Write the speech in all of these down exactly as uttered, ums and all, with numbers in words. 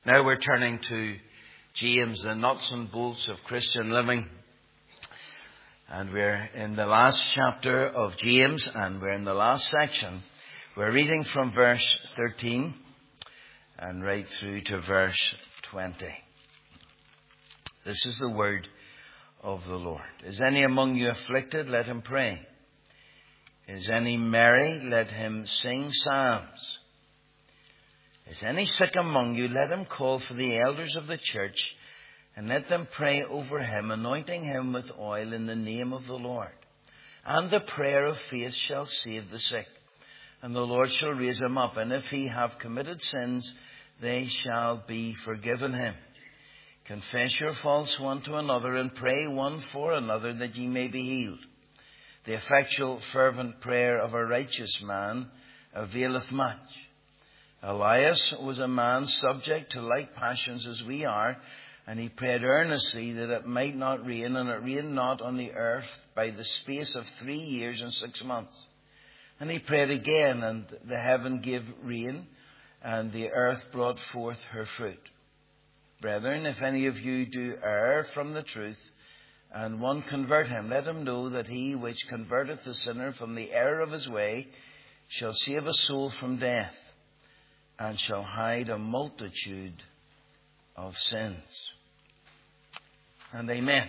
Now we're turning to James, the nuts and bolts of Christian living. And we're in the last chapter of James, and we're in the last section. We're reading from verse thirteen and right through to verse twenty. This is the word of the Lord. Is any among you afflicted? Let him pray. Is any merry? Let him sing psalms. Is any sick among you? Let him call for the elders of the church, and let them pray over him, anointing him with oil in the name of the Lord. And the prayer of faith shall save the sick, and the Lord shall raise him up. And if he have committed sins, they shall be forgiven him. Confess your faults one to another, and pray one for another, that ye may be healed. The effectual fervent prayer of a righteous man availeth much. Elias was a man subject to like passions as we are, and he prayed earnestly that it might not rain, and it rained not on the earth by the space of three years and six months. And he prayed again, and the heaven gave rain, and the earth brought forth her fruit. Brethren, if any of you do err from the truth, and one convert him, let him know that he which converteth the sinner from the error of his way shall save a soul from death, and shall hide a multitude of sins. And amen.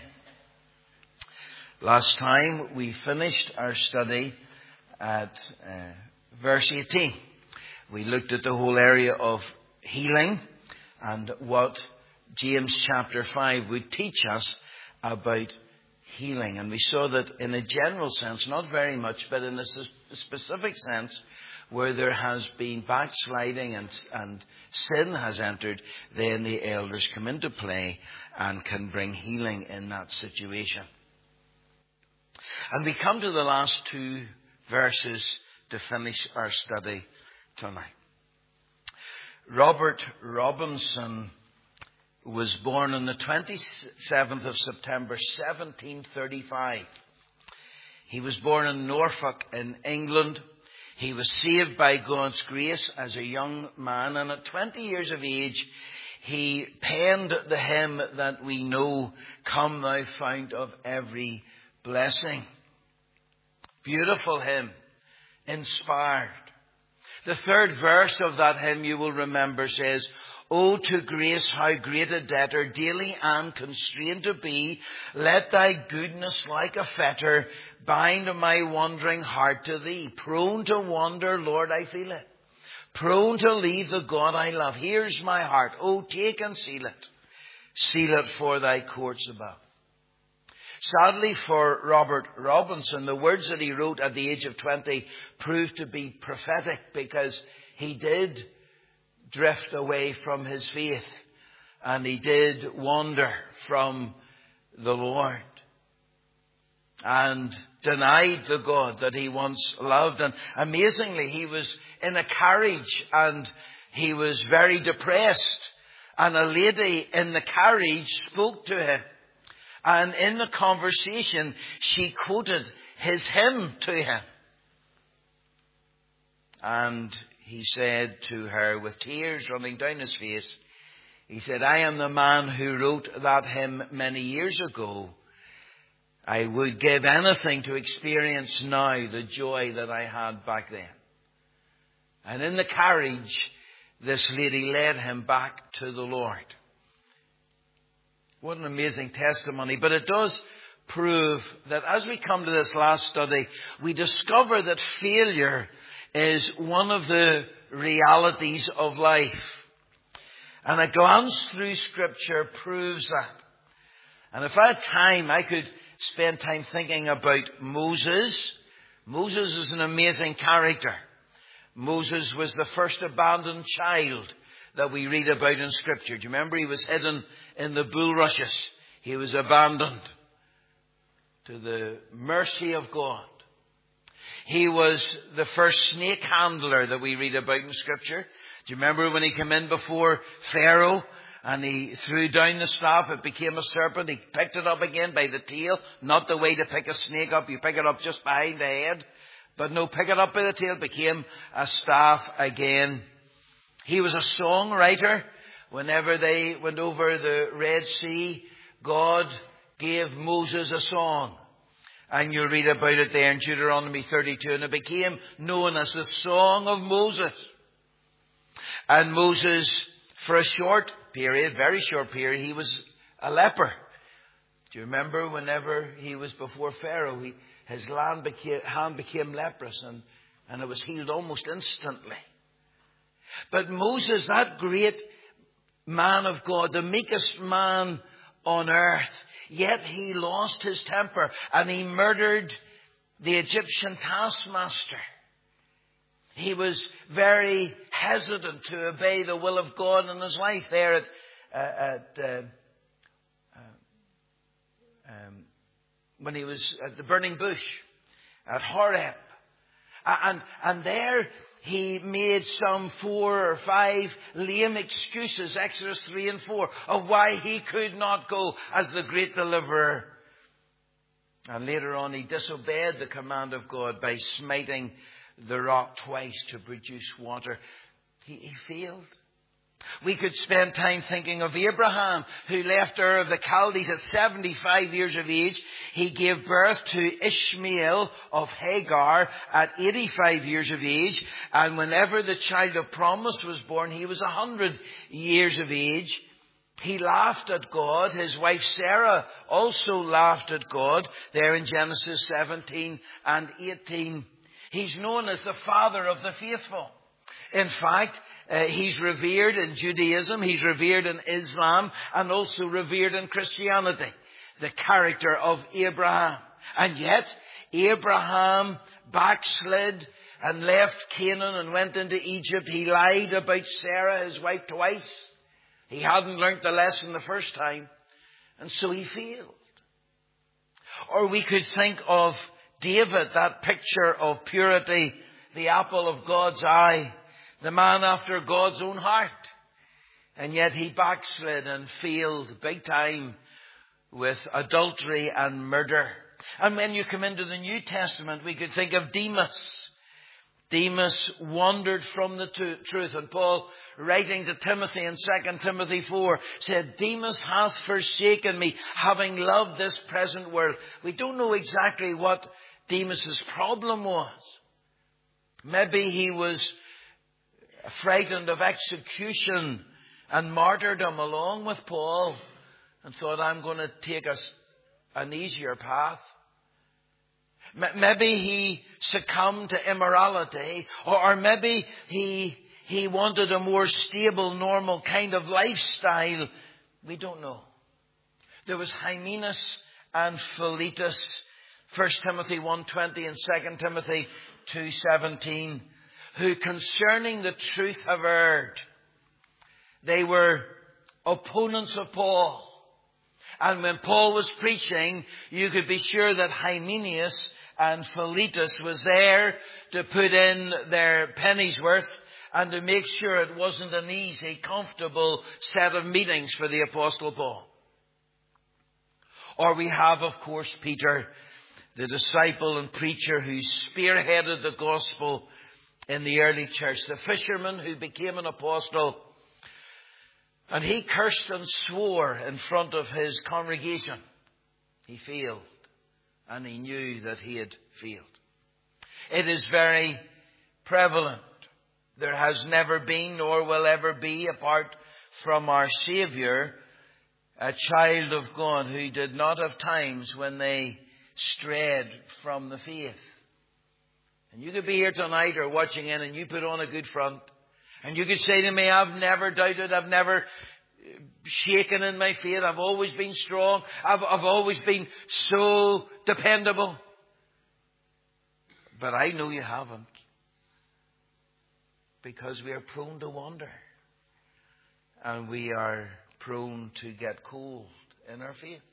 Last time we finished our study at uh, verse eighteen. We looked at the whole area of healing and what James chapter five would teach us about healing. And we saw that in a general sense, not very much, but in a specific sense, where there has been backsliding and, and sin has entered, then the elders come into play and can bring healing in that situation. And we come to the last two verses to finish our study tonight. Robert Robinson was born on the twenty-seventh of September, seventeen thirty-five. He was born in Norfolk in England. He was saved by God's grace as a young man, and at twenty years of age, he penned the hymn that we know, "Come thou fount of every blessing." Beautiful hymn, inspired. The third verse of that hymn, you will remember, says, "O to grace, how great a debtor, daily and constrained to be, let thy goodness like a fetter bind my wandering heart to thee. Prone to wander, Lord, I feel it. Prone to leave the God I love. Here's my heart. Oh, take and seal it. Seal it for thy courts above." Sadly for Robert Robinson, the words that he wrote at the age of twenty proved to be prophetic, because he did drift away from his faith, and he did wander from the Lord, and denied the God that he once loved. And amazingly, he was in a carriage and he was very depressed, and a lady in the carriage spoke to him, and in the conversation she quoted his hymn to him, and he said to her, with tears running down his face, he said, "I am the man who wrote that hymn many years ago. I would give anything to experience now the joy that I had back then." And in the carriage, this lady led him back to the Lord. What an amazing testimony. But it does prove that as we come to this last study, we discover that failure is one of the realities of life. And a glance through Scripture proves that. And if I had time, I could spend time thinking about Moses. Moses is an amazing character. Moses was the first abandoned child that we read about in Scripture. Do you remember? He was hidden in the bulrushes. He was abandoned to the mercy of God. He was the first snake handler that we read about in Scripture. Do you remember when he came in before Pharaoh and he threw down the staff? It became a serpent. He picked it up again by the tail. Not the way to pick a snake up. You pick it up just behind the head. But no, pick it up by the tail. It became a staff again. He was a songwriter. whenever they went over the Red Sea, God gave Moses a song. And you read about it there in Deuteronomy thirty-two. And it became known as the Song of Moses. And Moses, for a short period, very short period, he was a leper. Do you remember whenever he was before Pharaoh, he, his land became, hand became leprous and, and it was healed almost instantly. But Moses, that great man of God, the meekest man on earth, yet he lost his temper and he murdered the Egyptian taskmaster. He was very hesitant to obey the will of God in his life there at, uh, at uh, um, when he was at the burning bush at Horeb. And, and there he made some four or five lame excuses, Exodus three and four, of why he could not go as the great deliverer. And later on he disobeyed the command of God by smiting the rock twice to produce water. He, he failed. We could spend time thinking of Abraham, who left Ur of the Chaldees at seventy-five years of age. He gave birth to Ishmael of Hagar at eighty-five years of age. And whenever the child of promise was born, he was one hundred years of age. He laughed at God. His wife Sarah also laughed at God there in Genesis seventeen and eighteen. He's known as the father of the faithful. In fact, uh, he's revered in Judaism, he's revered in Islam, and also revered in Christianity. The character of Abraham. And yet, Abraham backslid and left Canaan and went into Egypt. He lied about Sarah, his wife, twice. He hadn't learnt the lesson the first time, and so he failed. Or we could think of David, that picture of purity, the apple of God's eye, the man after God's own heart. And yet he backslid and failed big time with adultery and murder. And when you come into the New Testament, we could think of Demas. Demas wandered from the t- truth. And Paul, writing to Timothy in Second Timothy four, said, Demas hath forsaken me, having loved this present world. We don't know exactly what Demas's problem was. Maybe he was frightened of execution and martyrdom along with Paul and thought, I'm going to take us an easier path. Maybe he succumbed to immorality, or maybe he he wanted a more stable, normal kind of lifestyle. We don't know. There was Hymenaeus and Philetus, First Timothy one twenty and Second Timothy two seventeen, who concerning the truth have erred. They were opponents of Paul. And when Paul was preaching, you could be sure that Hymenaeus and Philetus was there to put in their penny's worth and to make sure it wasn't an easy, comfortable set of meetings for the Apostle Paul. Or we have, of course, Peter, the disciple and preacher who spearheaded the gospel in the early church, the fisherman who became an apostle. And he cursed and swore in front of his congregation. He failed, and he knew that he had failed. It is very prevalent. There has never been, nor will ever be, apart from our Saviour, a child of God who did not have times when they strayed from the faith. And you could be here tonight or watching in and you put on a good front. And you could say to me, I've never doubted, I've never shaken in my faith, I've always been strong, I've, I've always been so dependable. But I know you haven't. Because we are prone to wander. And we are prone to get cold in our faith.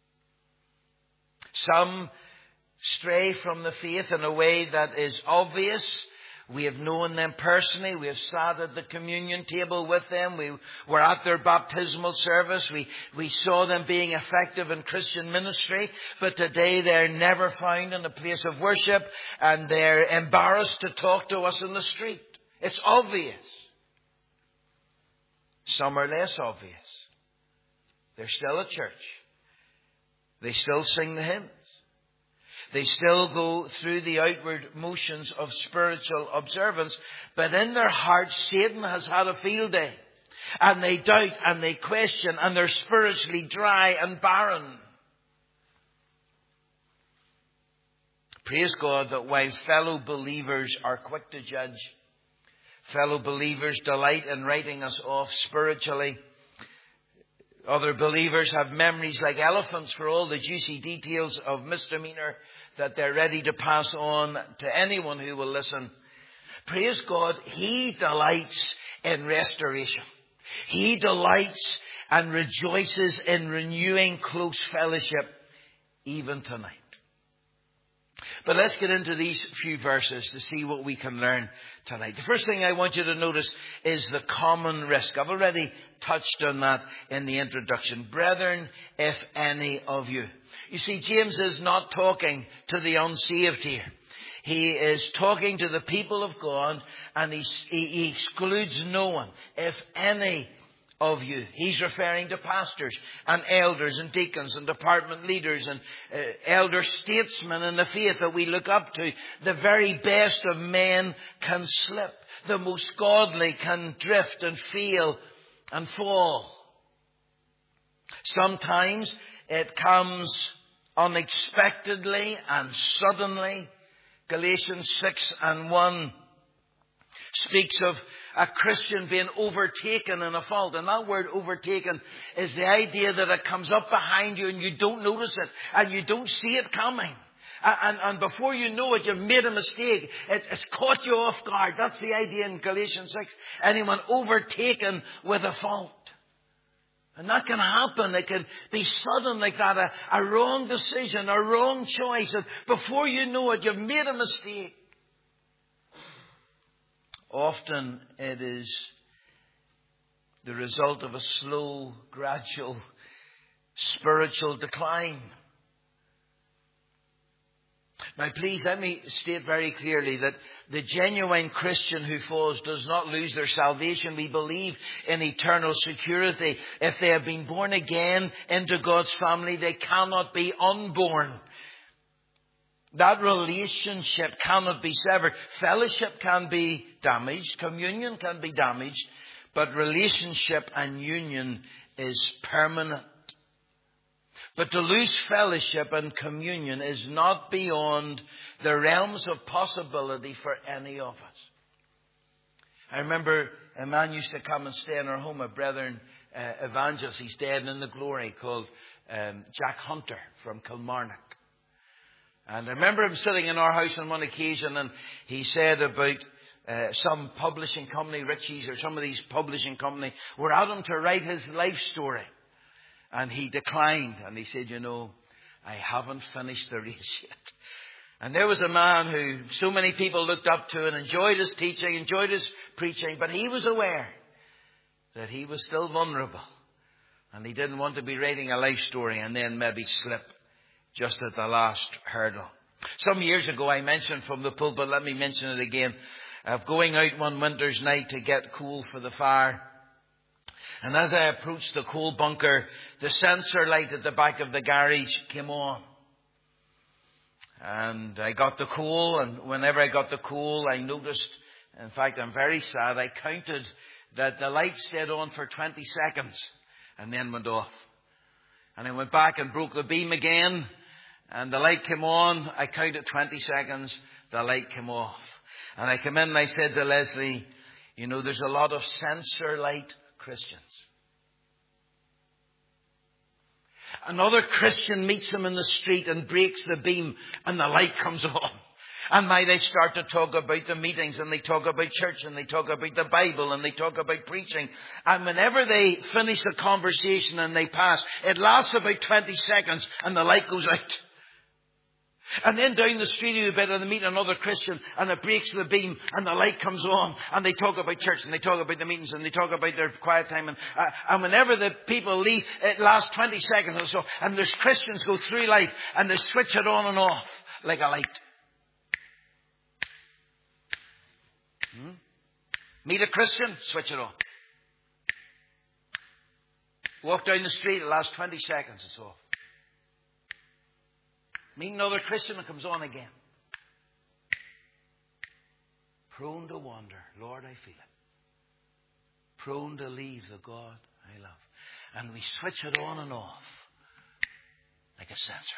Some stray from the faith in a way that is obvious. We have known them personally. We have sat at the communion table with them. We were at their baptismal service. We, we saw them being effective in Christian ministry. But today they're never found in a place of worship. And they're embarrassed to talk to us in the street. It's obvious. Some are less obvious. They're still at church. They still sing the hymns. They still go through the outward motions of spiritual observance. But in their hearts, Satan has had a field day. And they doubt and they question and they're spiritually dry and barren. Praise God that while fellow believers are quick to judge, fellow believers delight in writing us off spiritually, other believers have memories like elephants for all the juicy details of misdemeanor that they're ready to pass on to anyone who will listen. Praise God, He delights in restoration. He delights and rejoices in renewing close fellowship even tonight. But let's get into these few verses to see what we can learn tonight. The first thing I want you to notice is the common risk. I've already touched on that in the introduction. Brethren, if any of you. You see, James is not talking to the unsaved here. He is talking to the people of God, and he, he excludes no one. If any of you. He's referring to pastors and elders and deacons and department leaders and uh, elder statesmen in the faith that we look up to. The very best of men can slip. The most godly can drift and fail and fall. Sometimes it comes unexpectedly and suddenly. Galatians six and one speaks of a Christian being overtaken in a fault. And that word overtaken is the idea that it comes up behind you and you don't notice it and you don't see it coming. And, and before you know it, you've made a mistake. It, it's caught you off guard. That's the idea in Galatians six. Anyone overtaken with a fault. And that can happen. It can be sudden like that. A, a wrong decision, a wrong choice. And before you know it, you've made a mistake. Often it is the result of a slow, gradual, spiritual decline. Now please let me state very clearly that the genuine Christian who falls does not lose their salvation. We believe in eternal security. If they have been born again into God's family, they cannot be unborn. That relationship cannot be severed. Fellowship can be damaged. Communion can be damaged. But relationship and union is permanent. But to lose fellowship and communion is not beyond the realms of possibility for any of us. I remember a man used to come and stay in our home, a brethren uh, evangelist. He's dead and in the glory, called um, Jack Hunter from Kilmarnock. And I remember him sitting in our house on one occasion, and he said about uh, some publishing company, Ritchie's or some of these publishing company, were at him to write his life story. And he declined, and he said, you know, I haven't finished the race yet. And there was a man who so many people looked up to and enjoyed his teaching, enjoyed his preaching, but he was aware that he was still vulnerable. And he didn't want to be writing a life story and then maybe slip just at the last hurdle. Some years ago I mentioned from the pulpit, let me mention it again, of going out one winter's night to get coal for the fire. And as I approached the coal bunker, the sensor light at the back of the garage came on. And I got the coal, and whenever I got the coal, I noticed, in fact, I'm very sad, I counted that the light stayed on for twenty seconds and then went off. And I went back and broke the beam again, and the light came on. I counted twenty seconds, the light came off. And I came in and I said to Leslie, you know, there's a lot of sensor light Christians. Another Christian meets them in the street and breaks the beam and the light comes on. And now they start to talk about the meetings, and they talk about church, and they talk about the Bible, and they talk about preaching. And whenever they finish the conversation and they pass, it lasts about twenty seconds and the light goes out. And then down the street a bit and they meet another Christian and it breaks the beam and the light comes on, and they talk about church and they talk about the meetings and they talk about their quiet time. And, uh, and whenever the people leave, it lasts twenty seconds or so, and there's Christians go through life and they switch it on and off like a light. Hmm? Meet a Christian, switch it on. Walk down the street, it lasts twenty seconds, it's off. Meet another Christian, it comes on again. Prone to wander. Lord, I feel it. Prone to leave the God I love. And we switch it on and off like a sensor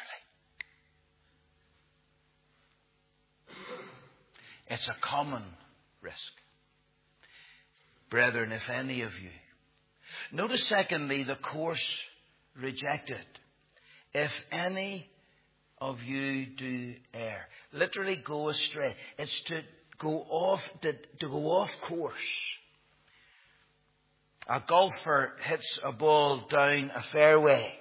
light. It's a common risk. Brethren, if any of you. Notice secondly, the course rejected. If any of you do err. Literally go astray. It's to go off, to, to go off course. A golfer hits a ball down a fairway.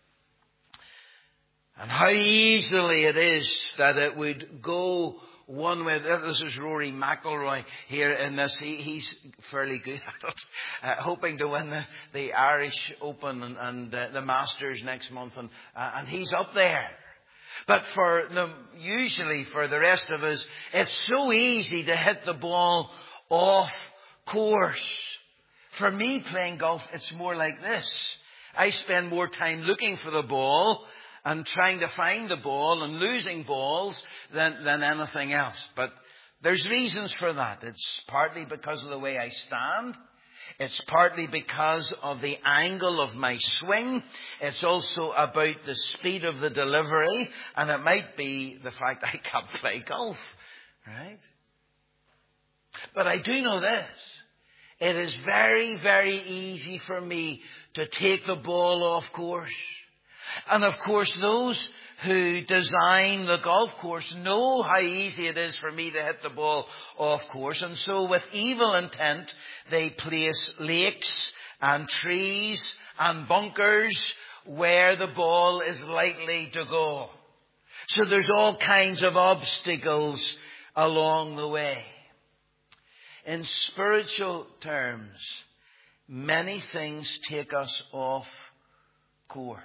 And how easily it is that it would go one way. This is Rory McIlroy here in this. He, he's fairly good at it. Uh, hoping to win the, the Irish Open and, and uh, the Masters next month. And, uh, and he's up there. But for the, usually for the rest of us, it's so easy to hit the ball off course. For me playing golf, it's more like this. I spend more time looking for the ball and trying to find the ball and losing balls than, than anything else. But there's reasons for that. It's partly because of the way I stand. It's partly because of the angle of my swing. It's also about the speed of the delivery. And it might be the fact I can't play golf. Right? But I do know this. It is very, very easy for me to take the ball off course. And of course, those who design the golf course know how easy it is for me to hit the ball off course. And so with evil intent, they place lakes and trees and bunkers where the ball is likely to go. So there's all kinds of obstacles along the way. In spiritual terms, many things take us off course.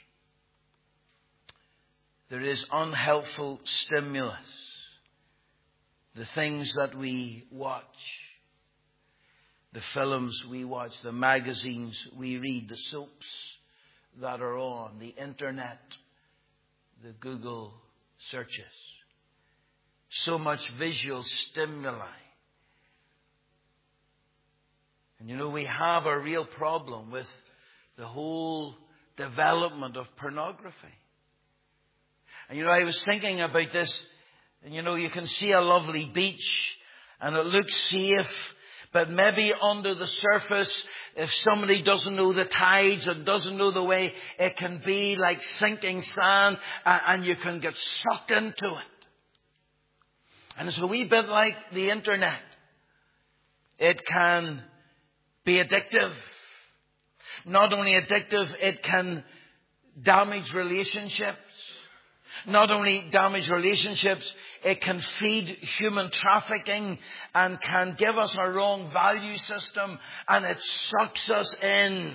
There is unhelpful stimulus. The things that we watch. The films we watch. The magazines we read. The soaps that are on. The internet. The Google searches. So much visual stimuli. And you know, we have a real problem with the whole development of pornography. And you know, I was thinking about this, and you know, you can see a lovely beach, and it looks safe, but maybe under the surface, if somebody doesn't know the tides and doesn't know the way, it can be like sinking sand, and you can get sucked into it. And it's a wee bit like the internet. It can be addictive. Not only addictive, it can damage relationships. Not only damage relationships, it can feed human trafficking and can give us a wrong value system, and it sucks us in.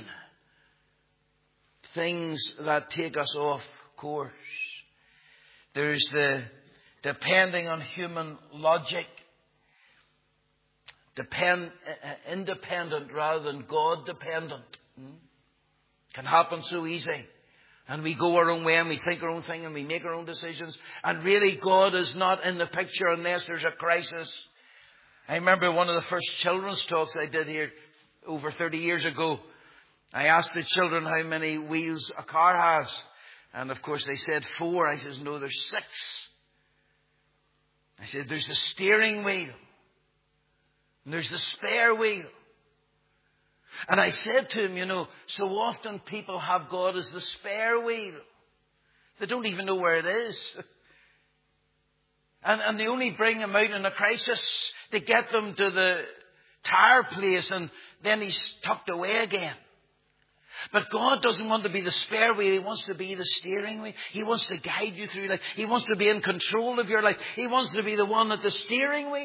Things that take us off course. There's the depending on human logic. Depend, uh, independent rather than God dependent. Hmm? Can happen so easy. And we go our own way and we think our own thing and we make our own decisions. And really God is not in the picture unless there's a crisis. I remember one of the first children's talks I did here over thirty years ago. I asked the children how many wheels a car has. And of course they said four. I says, no, there's six. I said, there's the steering wheel. And there's the spare wheel. And I said to him, you know, so often people have God as the spare wheel. They don't even know where it is. And, and they only bring him out in a crisis to get them to the tire place, and then he's tucked away again. But God doesn't want to be the spare wheel. He wants to be the steering wheel. He wants to guide you through life. He wants to be in control of your life. He wants to be the one at the steering wheel.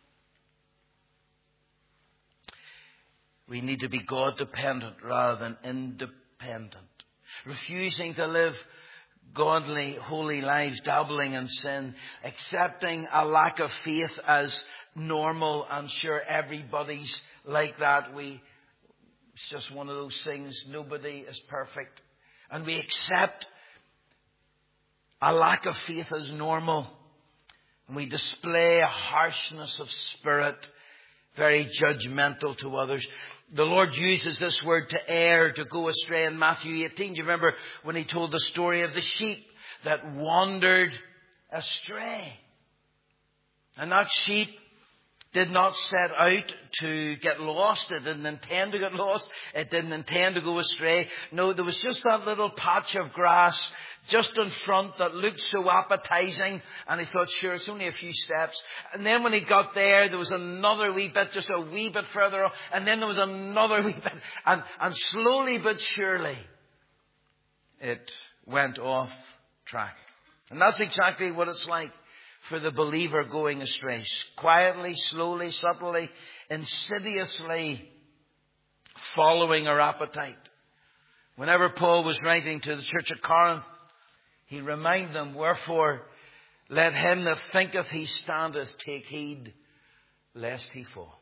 We need to be God-dependent rather than independent. Refusing to live godly, holy lives, dabbling in sin. Accepting a lack of faith as normal. I'm sure everybody's like that. We It's just one of those things. Nobody is perfect. And we accept a lack of faith as normal. And we display a harshness of spirit, very judgmental to others. The Lord uses this word to err, to go astray in Matthew eighteen. Do you remember when He told the story of the sheep that wandered astray? And that sheep did not set out to get lost. It didn't intend to get lost. It didn't intend to go astray. No, there was just that little patch of grass just in front that looked so appetizing. And he thought, sure, it's only a few steps. And then when he got there, there was another wee bit, just a wee bit further on. And then there was another wee bit. And, and slowly but surely, it went off track. And that's exactly what it's like for the believer going astray. Quietly, slowly, subtly, insidiously following our appetite. Whenever Paul was writing to the church at Corinth, he reminded them, wherefore, let him that thinketh he standeth take heed lest he fall.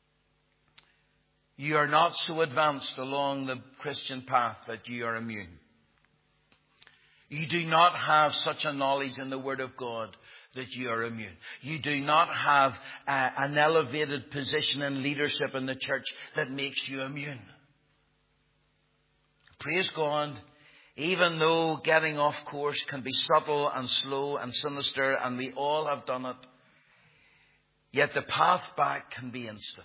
You are not so advanced along the Christian path that you are immune. You do not have such a knowledge in the Word of God that you are immune. You do not have uh, an elevated position in leadership in the church that makes you immune. Praise God, even though getting off course can be subtle and slow and sinister, and we all have done it, yet the path back can be instant.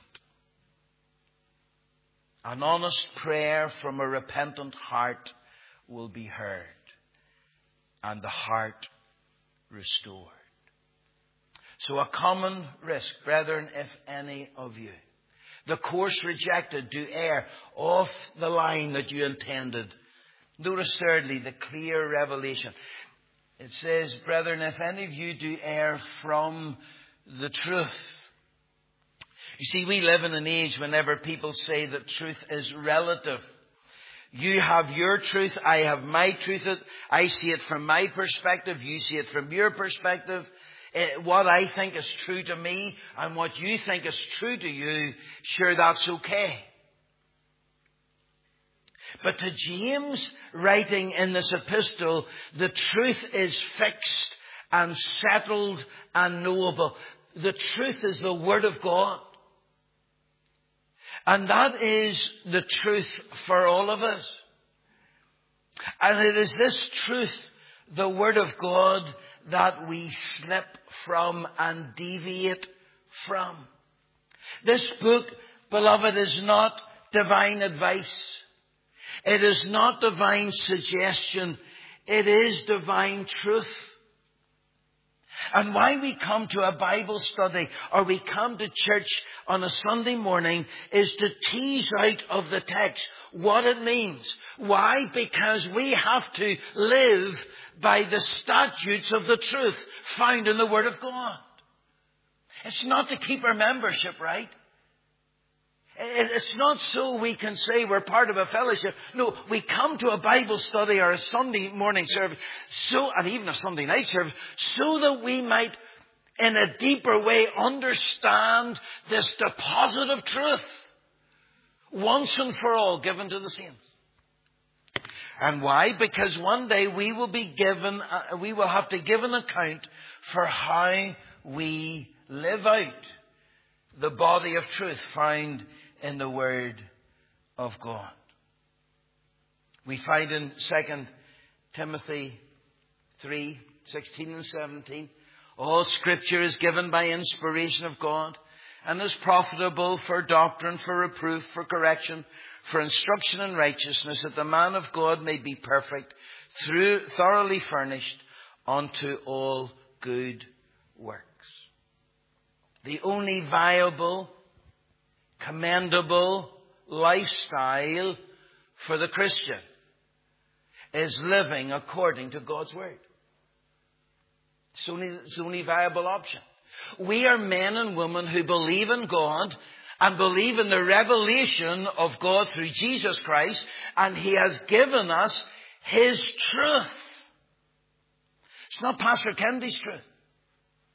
An honest prayer from a repentant heart will be heard, and the heart restored. So a common risk, brethren, if any of you, the course rejected, do err off the line that you intended. Notice thirdly, the clear revelation. It says, brethren, if any of you do err from the truth. You see, we live in an age whenever people say that truth is relative. You have your truth, I have my truth. I see it from my perspective, you see it from your perspective. What I think is true to me and what you think is true to you, sure, that's okay. But to James, writing in this epistle, the truth is fixed and settled and knowable. The truth is the Word of God. And that is the truth for all of us. And it is this truth, the Word of God, that we slip from and deviate from. This book, beloved, is not divine advice. It is not divine suggestion. It is divine truth. And why we come to a Bible study or we come to church on a Sunday morning is to tease out of the text what it means. Why? Because we have to live by the statutes of the truth found in the Word of God. It's not to keep our membership, right? It's not so we can say we're part of a fellowship. No, we come to a Bible study or a Sunday morning service, so, and even a Sunday night service, so that we might, in a deeper way, understand this deposit of truth, once and for all, given to the saints. And why? Because one day we will be given, uh, we will have to give an account for how we live out the body of truth found in the Word of God. We find in Second Timothy three, sixteen and seventeen, all Scripture is given by inspiration of God and is profitable for doctrine, for reproof, for correction, for instruction in righteousness, that the man of God may be perfect, through thoroughly furnished unto all good works. The only viable, commendable lifestyle for the Christian is living according to God's Word. It's only, it's the only viable option. We are men and women who believe in God and believe in the revelation of God through Jesus Christ, and He has given us His truth. It's not Pastor Kennedy's truth.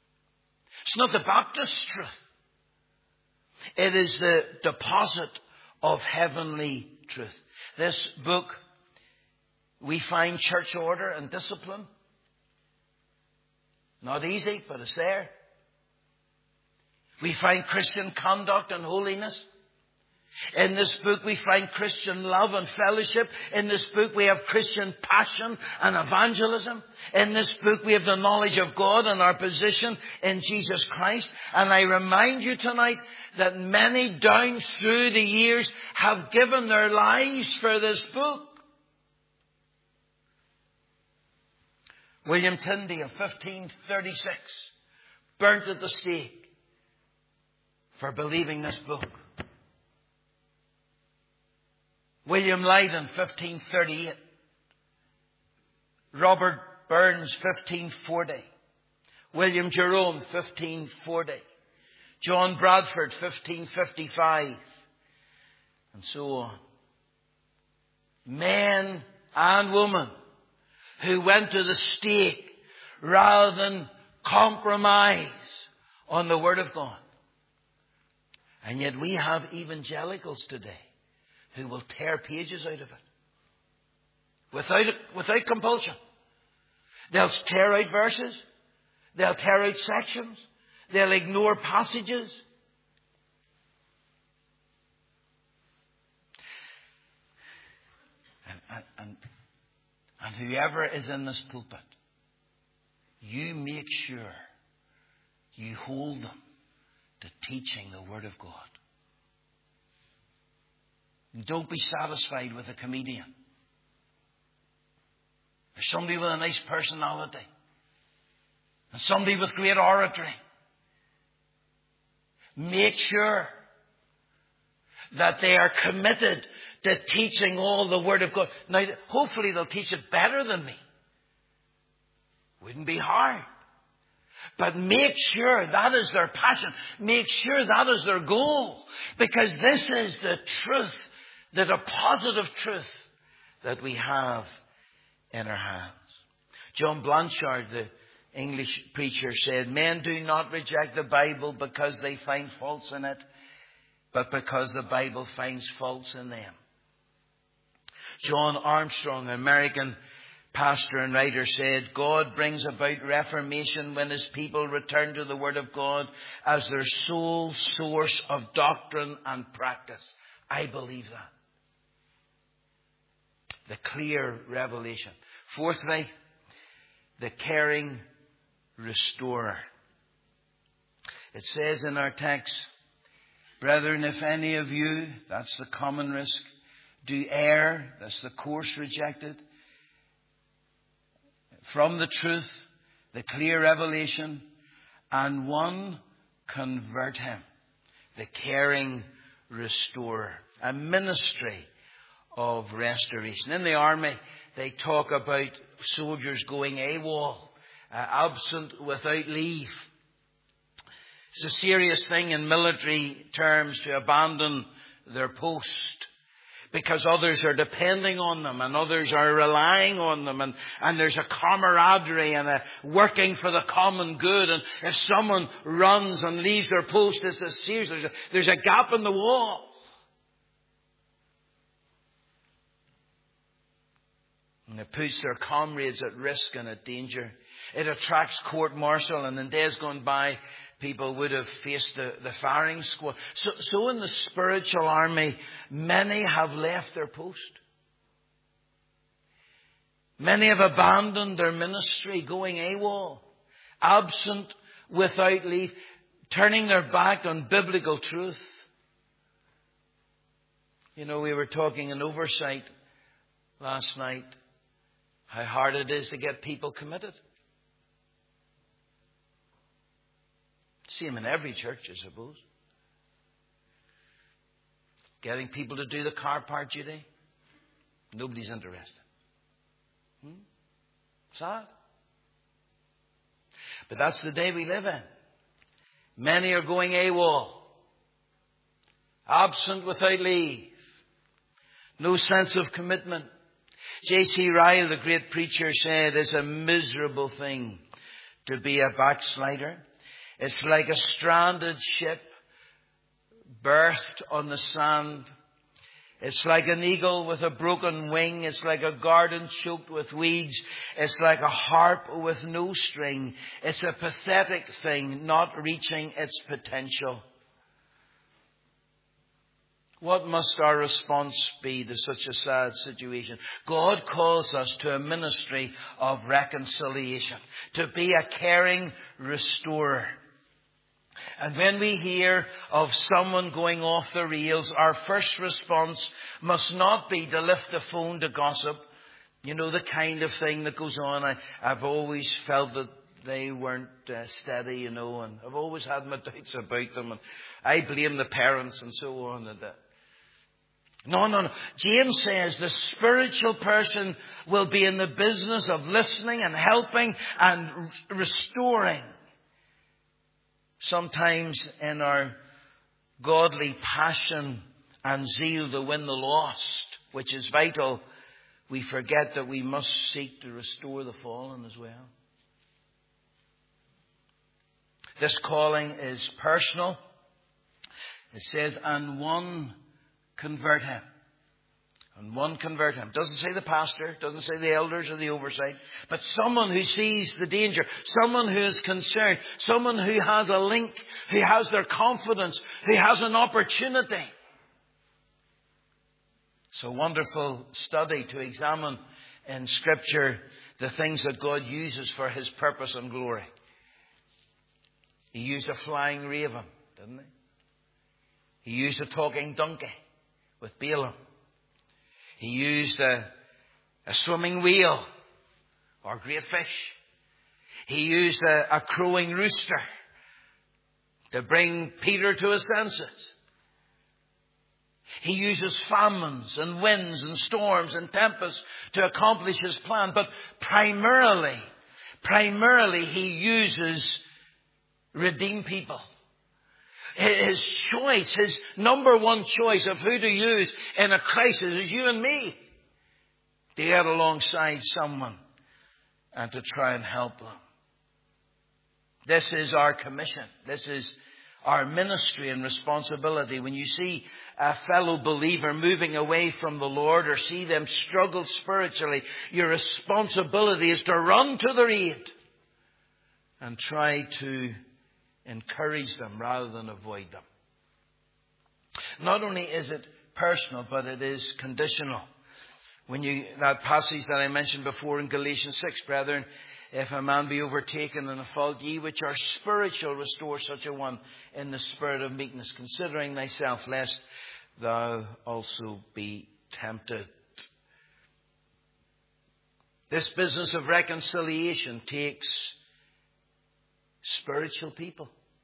It's not the Baptist truth. It is the deposit of heavenly truth. This book, we find church order and discipline. Not easy, but it's there. We find Christian conduct and holiness. In this book we find Christian love and fellowship. In this book we have Christian passion and evangelism. In this book we have the knowledge of God and our position in Jesus Christ. And I remind you tonight that many down through the years have given their lives for this book. William Tindy of fifteen thirty-six burnt at the stake for believing this book. William Leyden, fifteen thirty-eight. Robert Burns, fifteen forty. William Jerome, fifteen forty. John Bradford, fifteen fifty-five. And so on. Men and women who went to the stake rather than compromise on the Word of God. And yet we have evangelicals today who will tear pages out of it. Without, without compulsion. They'll tear out verses. They'll tear out sections. They'll ignore passages. And, and, and, and whoever is in this pulpit, you make sure you hold them to teaching the Word of God. Don't be satisfied with a comedian or somebody with a nice personality and somebody with great oratory. Make sure that they are committed to teaching all the Word of God. Now, hopefully they'll teach it better than me. Wouldn't be hard. But make sure that is their passion. Make sure that is their goal. Because this is the truth, the positive truth that we have in our hands. John Blanchard, the English preacher, said, men do not reject the Bible because they find faults in it, but because the Bible finds faults in them. John Armstrong, an American pastor and writer, said, God brings about reformation when His people return to the Word of God as their sole source of doctrine and practice. I believe that. The clear revelation. Fourthly, the caring restorer. It says in our text, brethren, if any of you, that's the common risk, do err, that's the course rejected, from the truth, the clear revelation, and one convert him, the caring restorer, a ministry of restoration. In the army, they talk about soldiers going AWOL, uh, absent without leave. It's a serious thing in military terms to abandon their post, because others are depending on them and others are relying on them, and, and there's a camaraderie and a working for the common good. And if someone runs and leaves their post, it's a serious, there's a, there's a gap in the wall. And it puts their comrades at risk and at danger. It attracts court-martial, and in days gone by, people would have faced the, the firing squad. So, so in the spiritual army, many have left their post. Many have abandoned their ministry, going AWOL, absent without leave, turning their back on biblical truth. You know, we were talking in oversight last night, how hard it is to get people committed. Same in every church, I suppose. Getting people to do the car part duty, nobody's interested. Hmm? Sad. But that's the day we live in. Many are going AWOL, absent without leave, no sense of commitment. J C Ryle, the great preacher, said, it's a miserable thing to be a backslider. It's like a stranded ship berthed on the sand It's like an eagle with a broken wing. It's like a garden choked with weeds. It's like a harp with no string. It's a pathetic thing, not reaching its potential. What must our response be to such a sad situation? God calls us to a ministry of reconciliation, to be a caring restorer. And when we hear of someone going off the rails, our first response must not be to lift the phone to gossip. You know, the kind of thing that goes on. I, I've always felt that they weren't uh, steady, you know, and I've always had my doubts about them. And I blame the parents and so on. And that. No, no, no. James says the spiritual person will be in the business of listening and helping and restoring. Sometimes in our godly passion and zeal to win the lost, which is vital, we forget that we must seek to restore the fallen as well. This calling is personal. It says, and one convert him. And one convert him. Doesn't say the pastor, doesn't say the elders or the oversight, but someone who sees the danger, someone who is concerned, someone who has a link, who has their confidence, who has an opportunity. It's a wonderful study to examine in Scripture the things that God uses for His purpose and glory. He used a flying raven, didn't he? He used a talking donkey with Balaam. He used a, a swimming whale or great fish. He used a, a crowing rooster to bring Peter to his senses. He uses famines and winds and storms and tempests to accomplish his plan. But primarily, primarily he uses redeemed people. His choice, his number one choice of who to use in a crisis is you and me. To get alongside someone and to try and help them. This is our commission. This is our ministry and responsibility. When you see a fellow believer moving away from the Lord or see them struggle spiritually, your responsibility is to run to their aid and try to encourage them rather than avoid them. Not only is it personal, but it is conditional. When you, that passage that I mentioned before in Galatians six, brethren, if a man be overtaken in a fault, ye which are spiritual, restore such a one in the spirit of meekness, considering thyself, lest thou also be tempted. This business of reconciliation takes spiritual people.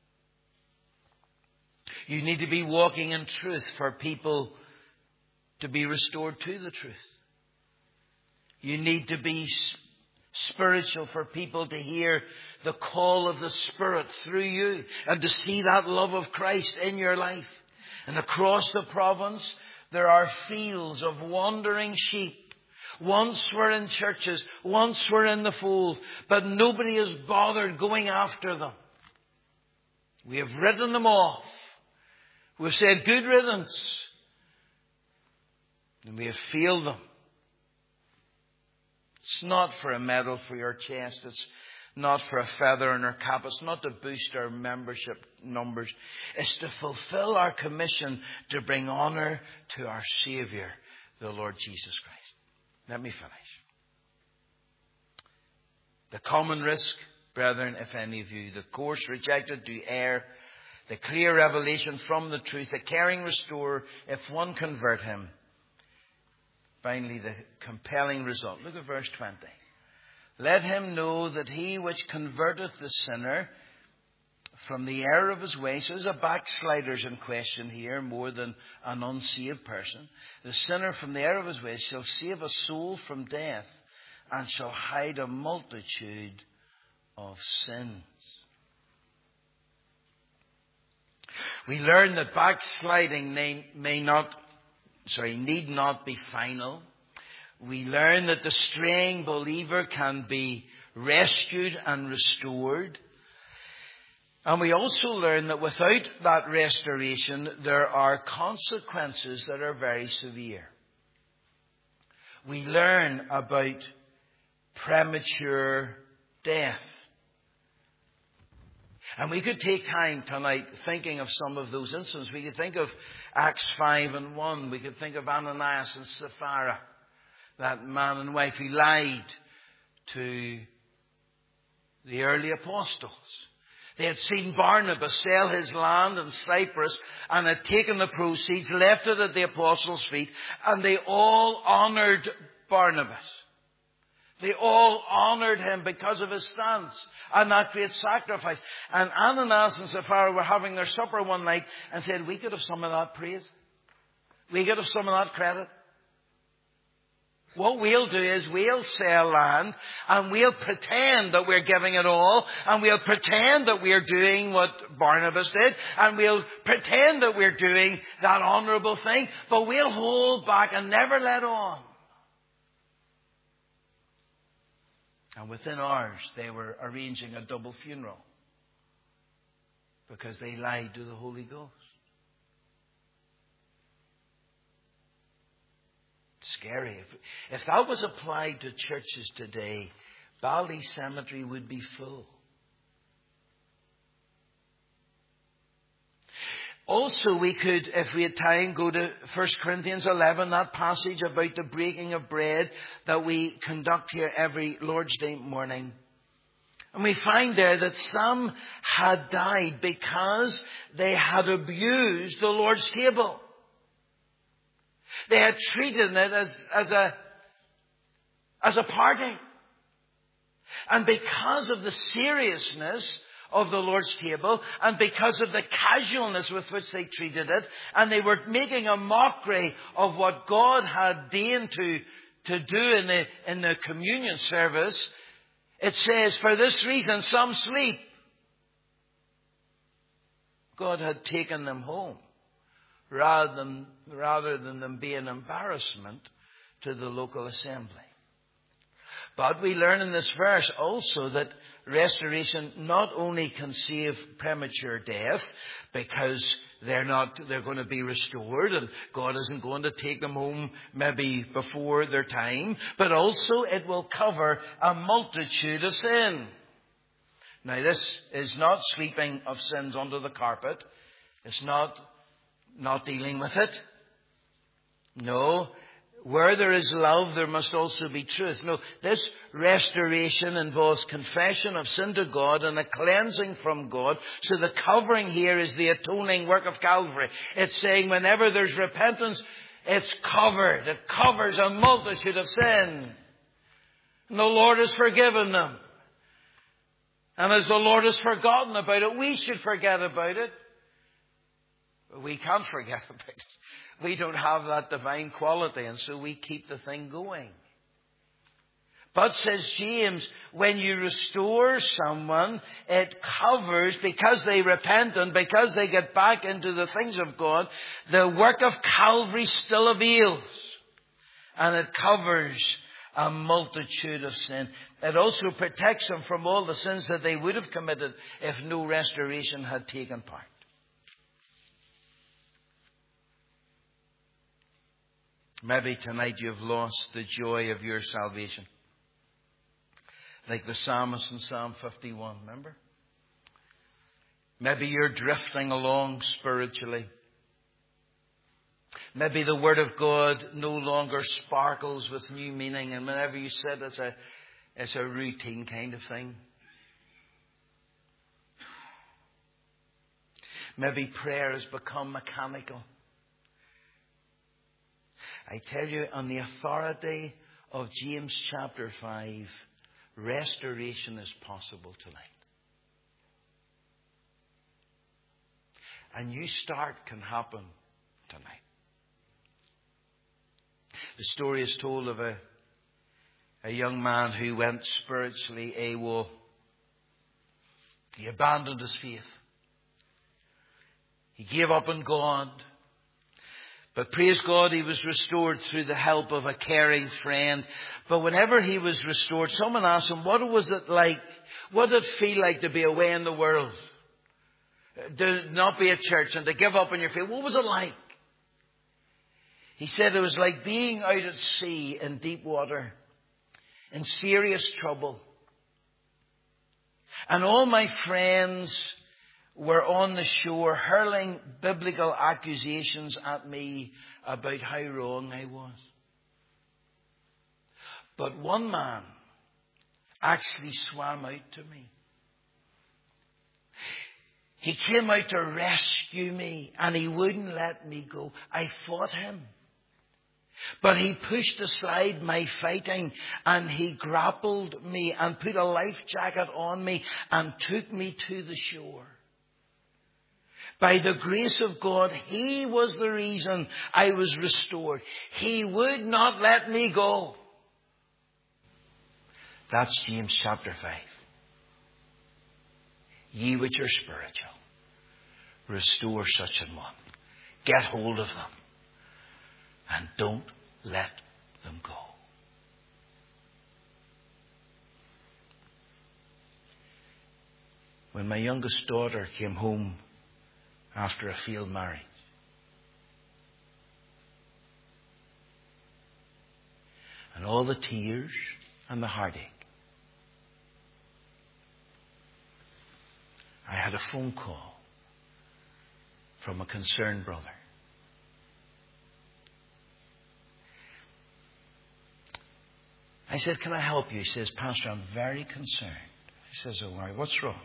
You need to be walking in truth for people to be restored to the truth. You need to be spiritual for people to hear the call of the Spirit through you and to see that love of Christ in your life. And across the province, there are fields of wandering sheep. Once we're in churches, once we're in the fold, but nobody has bothered going after them. We have written them off. We've said good riddance. And we have failed them. It's not for a medal for your chest. It's not for a feather in our cap. It's not to boost our membership numbers. It's to fulfill our commission to bring honour to our Saviour, the Lord Jesus Christ. Let me finish. The common risk, brethren, if any of you, the course rejected to err, the clear revelation from the truth, the caring restorer, if one convert him. Finally, the compelling result. Look at verse twenty. Let him know that he which converteth the sinner from the error of his way. So there's a backslider's in question here more than an unsaved person. The sinner from the error of his way shall save a soul from death and shall hide a multitude of sins. We learn that backsliding may, may not, sorry, need not be final. We learn that the straying believer can be rescued and restored. And we also learn that without that restoration, there are consequences that are very severe. We learn about premature death. And we could take time tonight thinking of some of those incidents. We could think of Acts five and one. We could think of Ananias and Sapphira, that man and wife who lied to the early apostles. They had seen Barnabas sell his land in Cyprus and had taken the proceeds, left it at the apostles' feet, and they all honoured Barnabas. They all honoured him because of his stance and that great sacrifice. And Ananias and Sapphira were having their supper one night and said, we could have some of that praise. We could have some of that credit. What we'll do is we'll sell land and we'll pretend that we're giving it all, and we'll pretend that we're doing what Barnabas did, and we'll pretend that we're doing that honourable thing, but we'll hold back and never let on. And within hours they were arranging a double funeral because they lied to the Holy Ghost. Scary. If, if that was applied to churches today, Baldy Cemetery would be full. Also, we could, if we had time, go to First Corinthians eleven, that passage about the breaking of bread that we conduct here every Lord's Day morning. And we find there that some had died because they had abused the Lord's table. They had treated it as, as a, as a party. And because of the seriousness of the Lord's table, and because of the casualness with which they treated it, and they were making a mockery of what God had deigned to, to do in the, in the communion service, it says, for this reason some sleep. God had taken them home, rather than, rather than them be an embarrassment to the local assembly. But we learn in this verse also that restoration not only can save premature death, because they're not, they're going to be restored and God isn't going to take them home maybe before their time, but also it will cover a multitude of sin. Now this is not sweeping of sins under the carpet. It's not not dealing with it. No. Where there is love, there must also be truth. No, this restoration involves confession of sin to God and a cleansing from God. So the covering here is the atoning work of Calvary. It's saying whenever there's repentance, it's covered. It covers a multitude of sin. And the Lord has forgiven them. And as the Lord has forgotten about it, we should forget about it. But we can't forget about it. We don't have that divine quality, and so we keep the thing going. But, says James, when you restore someone, it covers, because they repent and because they get back into the things of God, the work of Calvary still avails. And it covers a multitude of sin. It also protects them from all the sins that they would have committed if no restoration had taken part. Maybe tonight you've lost the joy of your salvation. Like the psalmist in Psalm fifty-one, remember? Maybe you're drifting along spiritually. Maybe the Word of God no longer sparkles with new meaning, and whenever you sit, it's a, it's a routine kind of thing. Maybe prayer has become mechanical. I tell you, on the authority of James chapter five, restoration is possible tonight. A new start can happen tonight. The story is told of a, a young man who went spiritually AWOL. He abandoned his faith. He gave up on God. But praise God, he was restored through the help of a caring friend. But whenever he was restored, someone asked him, what was it like? What did it feel like to be away in the world? to not be at church and to give up on your faith. What was it like? He said it was like being out at sea in deep water, in serious trouble. And all my friends were on the shore hurling biblical accusations at me about how wrong I was. But one man actually swam out to me. He came out to rescue me and he wouldn't let me go. I fought him. But he pushed aside my fighting and he grappled me and put a life jacket on me and took me to the shore. By the grace of God, he was the reason I was restored. He would not let me go. That's James chapter five. Ye which are spiritual, restore such an one. Get hold of them. And don't let them go. When my youngest daughter came home after a failed marriage, and all the tears and the heartache, I had a phone call from a concerned brother. I said, can I help you? He says, Pastor, I'm very concerned. I says, oh, why? What's wrong?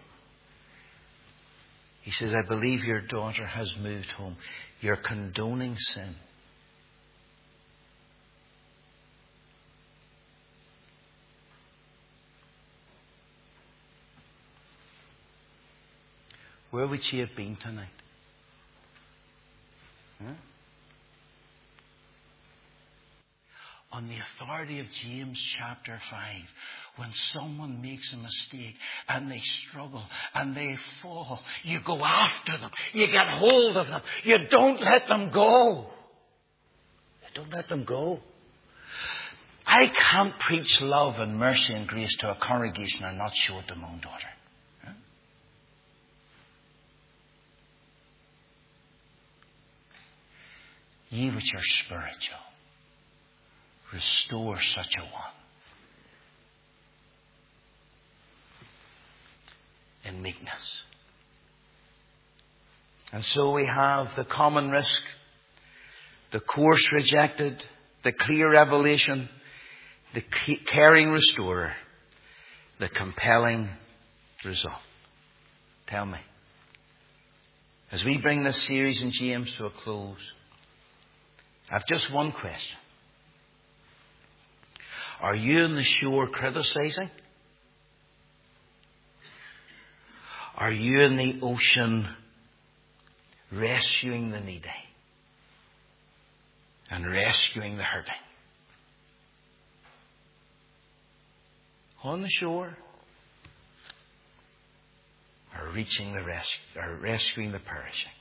He says, I believe your daughter has moved home. You're condoning sin. Where would she have been tonight? Huh? On the authority of James chapter five, when someone makes a mistake and they struggle and they fall, you go after them. You get hold of them. You don't let them go. You don't let them go. I can't preach love and mercy and grace to a congregation and not show it to my own daughter. Huh? Ye which are spiritual, restore such a one in meekness. And so we have the common risk, the course rejected, the clear revelation, the caring restorer, the compelling result. Tell me, as we bring this series in James to a close, I've just one question. Are you on the shore criticizing? Are you in the ocean rescuing the needy and rescuing the hurting? On the shore, or reaching the rescue, or rescuing the perishing?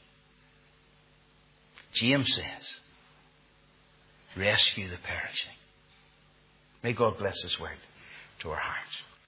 James says, rescue the perishing. May God bless His word to our hearts.